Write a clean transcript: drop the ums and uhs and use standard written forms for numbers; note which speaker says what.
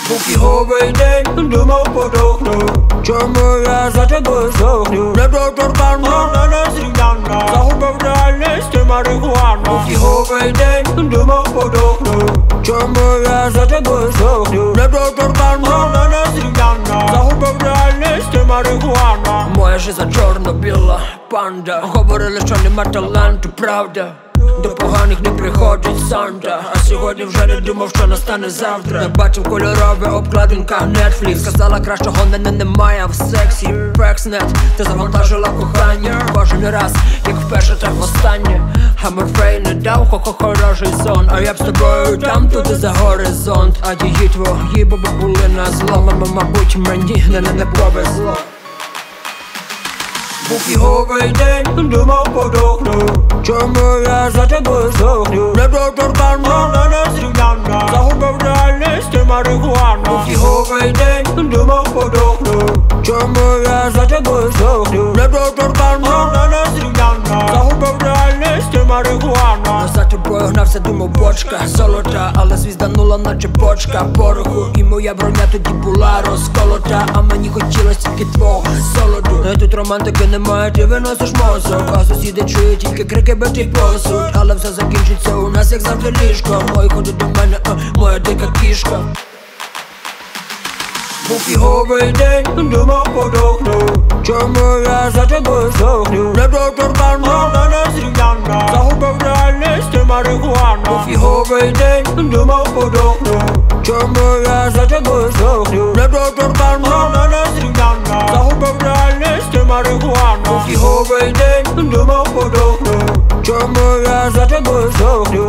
Speaker 1: Fuffihowy dzień, dumą podobno. Czemu ja za tego zdechnu? Ledwo torpano, na nas rygana. Zachowywalny z tym marihuana. Fuffihowy dzień, dumą podobno. Czemu ja za tego zdechnu? Ledwo torpano, na nas rygana. Zachowywalny z tym marihuana. Moja żyza czarno-biała panda. Говорили, що нема таланту, правда. До поганих не приходить Санта. А сьогодні вже не думав, що настане завтра. Не бачив кольорова обкладинка Netflix. Сказала, кращого немає в сексі. Пекснет, ти завантажила кохання. Кожен раз, як вперше, так востаннє. А Морфей не дав хороший сон. А я б з тобою там, туди за горизонт. А її твої баби були на зло. Мабуть, мені не повезло. Fuffihowy dzień, dumą podobno. Czemu ja za tego zdechnu? Ledwo torpano, na nas rygana. Zachowywalny z tym marihuana. Fuffihowy dzień, dumą podobno. Czemu ja za tego zdechnu? Ledwo torpano, na nas rygana. Zachowywalny z tym marihuana. За тобою гнався, думав бочка золота, але звізданула наче бочка пороху. І моя броня тоді була розколота, а мені хотілось тільки твого солоду. Тут романтики немає, ти виносиш мозок, а сусіди чують тільки крики, битий посуд. Але все закінчиться у нас, як завжди ліжко. Мої ходить до мене, моя дика кішка. Fuffihowy dzień, dumą podobno. Czemu ja za tego zdechnu? Ledwo torpano, na nas rygana. Zachowywalny z tym marihuana. Fuffihowy dzień, dumą podobno. Czemu ja za tego zdechnu? Ledwo torpano, na nas rygana. Zachowywalny z tym marihuana. Fuffihowy dzień, dumą podobno. Czemu ja za tego zdechnu?